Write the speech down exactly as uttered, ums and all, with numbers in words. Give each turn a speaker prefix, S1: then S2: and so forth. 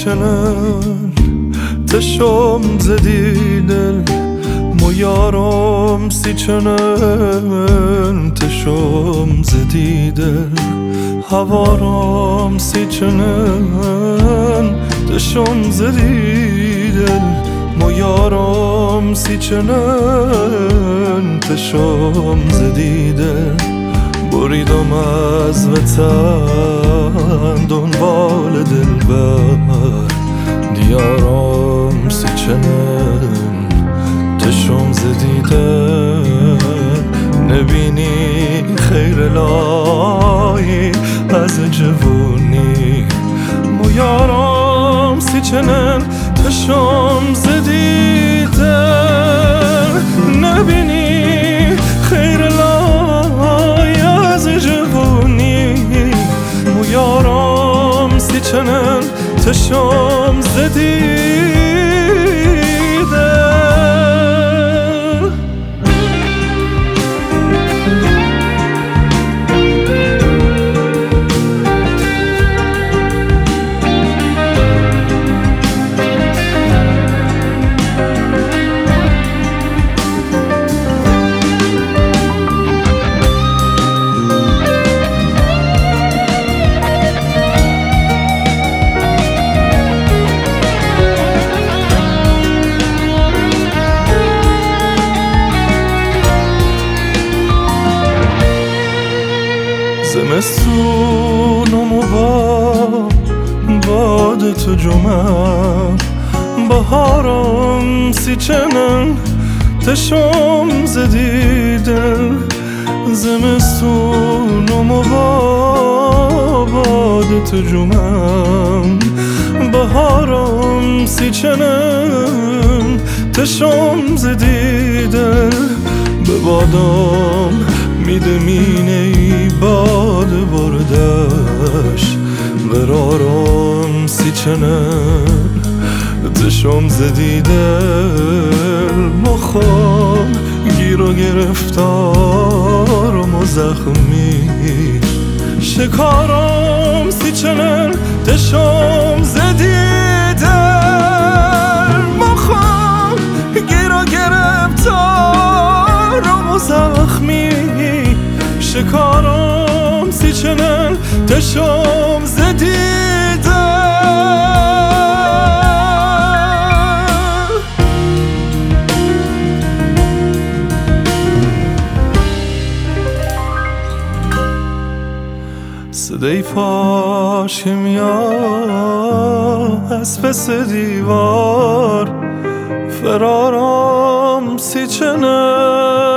S1: چنن تشم زدی دل مو یارم سی چنن تشم زدی دل هوارم سی چنن تشم زدی دل مو یارم سی چنن تشم زدی دل بریدم از وطن دنبال دلبر دیارم سی چنن تشم زدی دل نبینی خیر الهی از جوونی مو یارم سی چنن تشم زدی دل نبینی خیر الهی از جوونی مو یارم سی چنن تشم زدی زمستونم و با باد تو جمعم بهارم سی چنن تشم زدی دل زمستونم و با باد تو جمعم بهارم سی چنن تشم زدی دل به بادم میدمینه ای باد بردش قرارم سی چنن تشم زدی دل مخم گیر و گرفتارم و زخمی شکارم سی چنن تشم زدی دل مخم گیر و گرفتارم و زخمی شکارم سی چنن تشم زدی دل صدای پاش که میاد از پس دیوار فرارم سی چنن